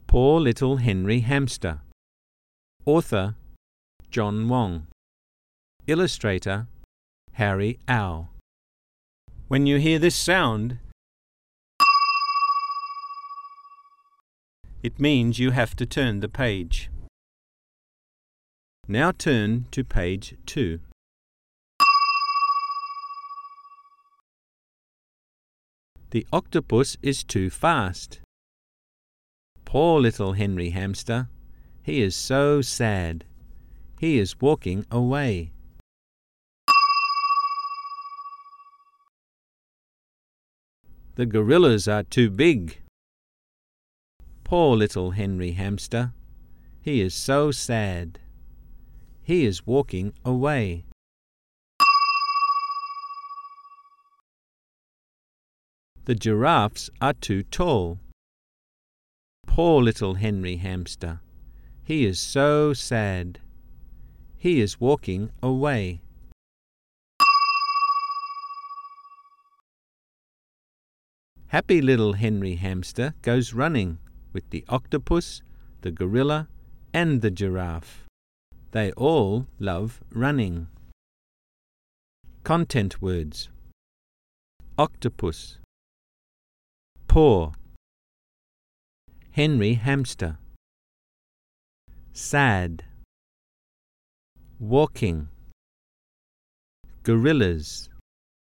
Poor Little Henry Hamster. Author John Wong. Illustrator Harry Au. When you hear this sound, it means you have to turn the page. Now turn to page 2. The octopus is too fast. Poor little Henry Hamster. He is so sad. He is walking away. The gorillas are too big. Poor little Henry Hamster. He is so sad. He is walking away. The giraffes are too tall. Poor little Henry Hamster. He is so sad. He is walking away. Happy little Henry Hamster goes running with the octopus, the gorilla, and the giraffe. They all love running. Content words: octopus, poor, Henry Hamster, sad, walking, gorillas,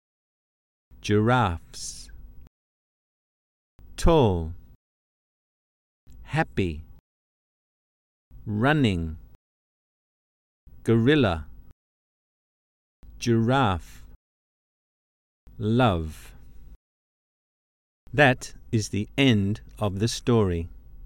giraffes, tall, happy, running, gorilla, giraffe, love. That is the end of the story.